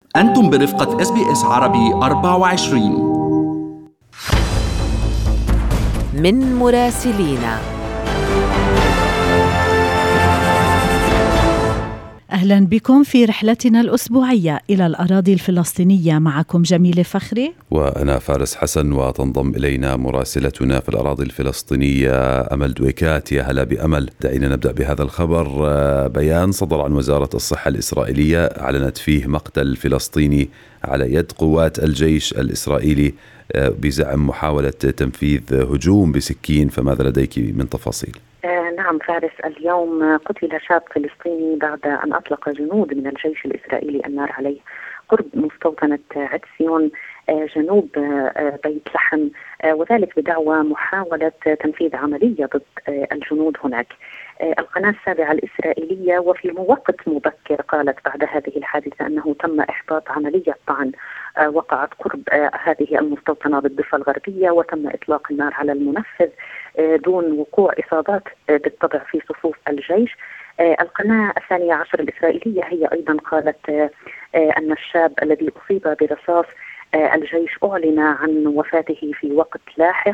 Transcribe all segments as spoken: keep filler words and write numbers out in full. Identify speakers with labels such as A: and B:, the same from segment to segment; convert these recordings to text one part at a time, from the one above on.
A: أنتم برفقة إس بي إس عربي أربعة وعشرين.
B: من مراسلينا.
C: أهلا بكم في رحلتنا الأسبوعية إلى الأراضي الفلسطينية. معكم جميلة فخري
D: وأنا فارس حسن، وتنضم إلينا مراسلتنا في الأراضي الفلسطينية أمل دويكات. يا هلا بأمل. دعينا نبدأ بهذا الخبر. بيان صدر عن وزارة الصحة الإسرائيلية أعلنت فيه مقتل فلسطيني على يد قوات الجيش الإسرائيلي بزعم محاولة تنفيذ هجوم بسكين، فماذا لديك من تفاصيل؟
E: آه نعم فارس، اليوم قتل شاب فلسطيني بعد أن أطلق جنود من الجيش الإسرائيلي النار عليه قرب مستوطنة عدسيون آه جنوب آه بيت لحم، آه وذلك بدعوى محاولة تنفيذ عملية ضد آه الجنود هناك. آه القناة السابعة الإسرائيلية وفي وقت مبكر قالت بعد هذه الحادثة أنه تم إحباط عملية طعن آه وقعت قرب آه هذه المستوطنة بالضفة الغربية، وتم إطلاق النار على المنفذ آه دون وقوع إصابات آه بالطبع في صفوف الجيش. آه القناة الثانية عشر الإسرائيلية هي أيضا قالت آه آه أن الشاب الذي أصيب برصاص آه الجيش أعلن عن وفاته في وقت لاحق،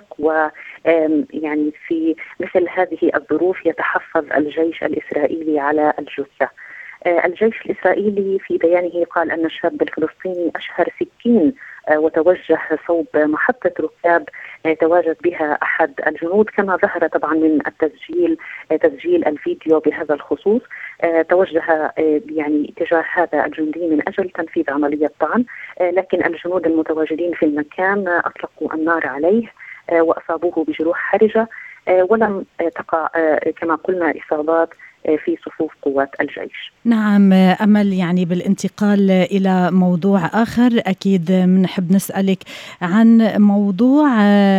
E: ويعني في مثل هذه الظروف يتحفظ الجيش الإسرائيلي على الجثة. آه الجيش الإسرائيلي في بيانه قال أن الشاب الفلسطيني أشهر سكين آه وتوجه صوب محطة ركاب آه تواجد بها أحد الجنود، كما ظهر طبعا من التسجيل آه تسجيل الفيديو بهذا الخصوص. آه توجه آه يعني تجاه هذا الجندي من أجل تنفيذ عملية طعن، آه لكن الجنود المتواجدين في المكان آه أطلقوا النار عليه آه وأصابوه بجروح حرجة، آه ولم آه تقع آه كما قلنا إصابات في صفوف قوات الجيش.
C: نعم أمل، يعني بالانتقال إلى موضوع آخر أكيد بنحب نسألك عن موضوع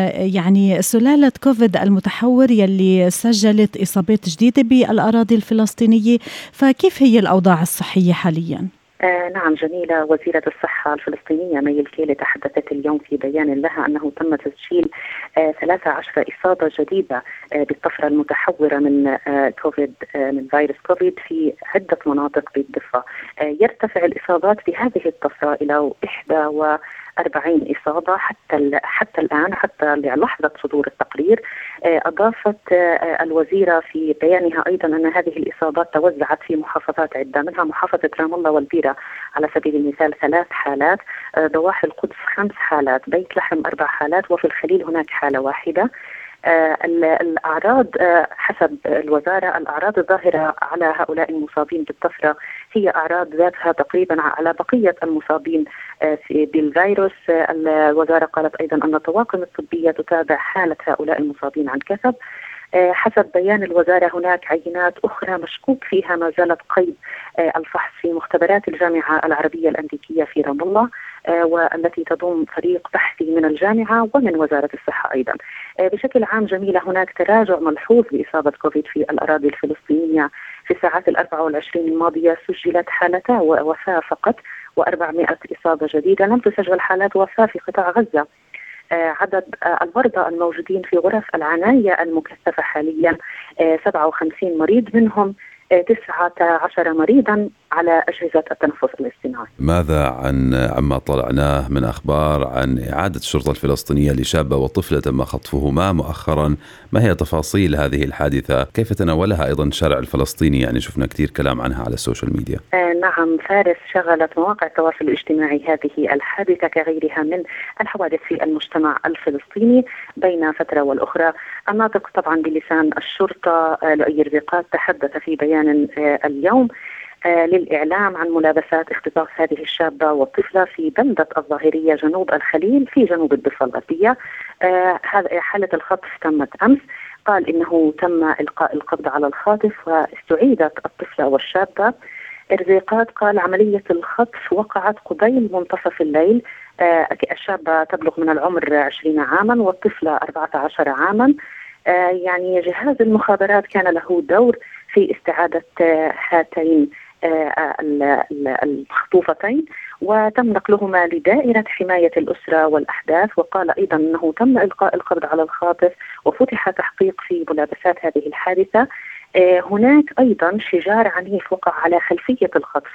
C: يعني سلالة كوفيد المتحور يلي سجلت إصابات جديدة بالأراضي الفلسطينية، فكيف هي الأوضاع الصحية حالياً؟
E: آه نعم جميلة، وزيرة الصحة الفلسطينية مي الكيلي تحدثت اليوم في بيان لها أنه تم تسجيل آه ثلاثة عشر إصابة جديدة آه بالطفرة المتحورة من آه كوفيد آه من فيروس كوفيد في عدة مناطق بالضفة. آه يرتفع الإصابات بهذه الطفرة إلى إحدى وأربعين إصابة حتى حتى الآن، حتى لحظة صدور التقرير. آه أضافت آه الوزيرة في بيانها أيضا أن هذه الإصابات توزعت في محافظات عدة، منها محافظة رام الله والبيرة على سبيل المثال ثلاث حالات، ضواحي القدس خمس حالات، بيت لحم أربع حالات، وفي الخليل هناك حالة واحدة. آه الأعراض آه حسب الوزارة الأعراض الظاهرة على هؤلاء المصابين بالطفرة هي أعراض ذاتها تقريبا على بقية المصابين آه بالفيروس. آه الوزارة قالت أيضا أن الطواقم الطبية تتابع حالة هؤلاء المصابين عن كثب. آه حسب بيان الوزارة هناك عينات أخرى مشكوك فيها ما زالت قيد آه الفحص في مختبرات الجامعة العربية الأمريكية في رام الله، آه والتي تضم فريق بحثي من الجامعة ومن وزارة الصحة أيضا. آه بشكل عام جميلة، هناك تراجع ملحوظ بإصابة كوفيد في الأراضي الفلسطينية. في الساعات الأربع والعشرين الماضية سجلت حالتا وفاة فقط وأربعمائة إصابة جديدة، لم تسجل حالات وفاة في قطاع غزة. آه عدد آه المرضى الموجودين في غرف العناية المكثفة حاليا آه سبعة وخمسين مريض، منهم آه تسعة عشر مريضا على أجهزة التنفس الاصطناعي.
D: ماذا عن عما طلعناه من أخبار عن إعادة الشرطة الفلسطينية لشابة وطفلة تم خطفهما مؤخرا؟ ما هي تفاصيل هذه الحادثة؟ كيف تناولها أيضا الشارع الفلسطيني؟ يعني شفنا كثير كلام عنها على السوشيال ميديا.
E: آه نعم فارس، شغلت مواقع التواصل الاجتماعي هذه الحادثة كغيرها من الحوادث في المجتمع الفلسطيني بين فترة والأخرى. الناطق طبعا بلسان الشرطة آه لؤي رزيقات تحدث في بيان آه اليوم آه للإعلام عن ملابسات اختطاف هذه الشابة والطفلة في بلدة الظاهرية جنوب الخليل في جنوب الضفة الغربية. آه حالة الخطف تمت أمس. قال إنه تم إلقاء القبض على الخاطف واستعيدت الطفلة والشابة. رزيقات قال عملية الخطف وقعت قبيل منتصف الليل. آه الشابة تبلغ من العمر عشرين عاما والطفلة أربعة عشر عاما. آه يعني جهاز المخابرات كان له دور في استعادة آه هاتين آه المخطوفتين، وتم نقلهما لدائرة حماية الأسرة والأحداث. وقال أيضا أنه تم إلقاء القبض على الخاطف وفتح تحقيق في ملابسات هذه الحادثة. آه هناك أيضا شجار عنيف وقع على خلفية الخطف.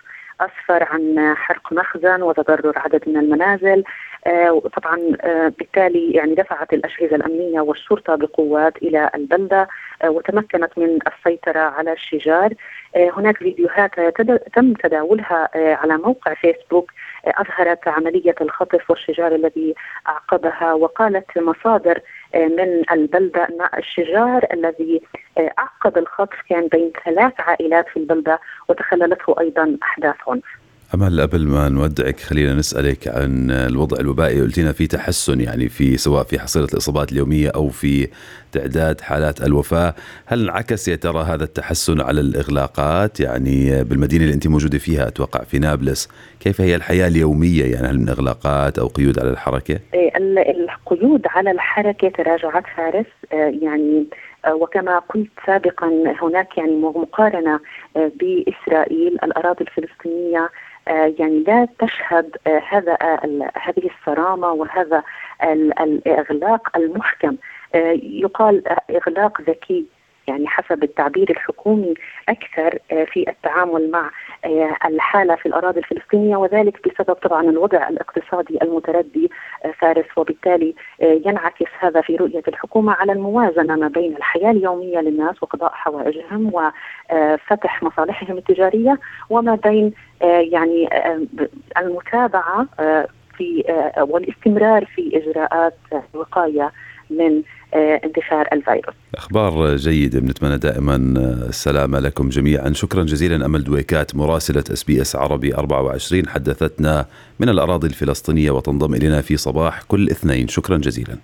E: أسفر عن حرق مخزن وتضرر عدد من المنازل. وطبعا بالتالي يعني دفعت الأجهزة الأمنية والشرطة بقوات إلى البلدة وتمكنت من السيطرة على الشجار. هناك فيديوهات تم تداولها على موقع فيسبوك أظهرت عملية الخطف والشجار الذي أعقبها، وقالت مصادر من البلدة أن الشجار الذي أعقب الخطف كان بين ثلاث عائلات في البلدة وتخللته أيضا أحداث عنف.
D: أمل، قبل ما نودعك خلينا نسألك عن الوضع الوبائي. قلتينا في تحسن يعني في سواء في حصيلة الإصابات اليومية أو في تعداد حالات الوفاة. هل انعكس يا ترى هذا التحسن على الإغلاقات يعني بالمدينة اللي أنت موجودة فيها؟ أتوقع في نابلس، كيف هي الحياة اليومية؟ يعني هل من إغلاقات أو قيود على الحركة؟
E: القيود على الحركة تراجعت فارس، يعني وكما قلت سابقا هناك يعني مقارنة بإسرائيل، الأراضي الفلسطينية يعني لا تشهد هذا هذه الصرامة وهذا الإغلاق المحكم. يقال إغلاق ذكي يعني حسب التعبير الحكومي أكثر في التعامل مع الحالة في الأراضي الفلسطينية، وذلك بسبب طبعا الوضع الاقتصادي المتردي فارس، وبالتالي ينعكس هذا في رؤية الحكومة على الموازنة ما بين الحياة اليومية للناس وقضاء حوائجهم وفتح مصالحهم التجارية، وما بين يعني المتابعة في والاستمرار في إجراءات وقاية من انتشار الفيروس.
D: أخبار جيدة، بنتمنى دائما السلامة لكم جميعا. شكرا جزيلا أمل دويكات مراسلة اس بي اس عربي أربعة وعشرين، حدثتنا من الأراضي الفلسطينية وتنضم إلينا في صباح كل اثنين. شكرا جزيلا.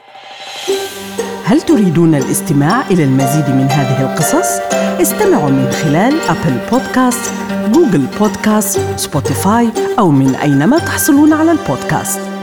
F: هل تريدون الاستماع إلى المزيد من هذه القصص؟ استمعوا من خلال أبل بودكاست، جوجل بودكاست، سبوتيفاي أو من أينما تحصلون على البودكاست.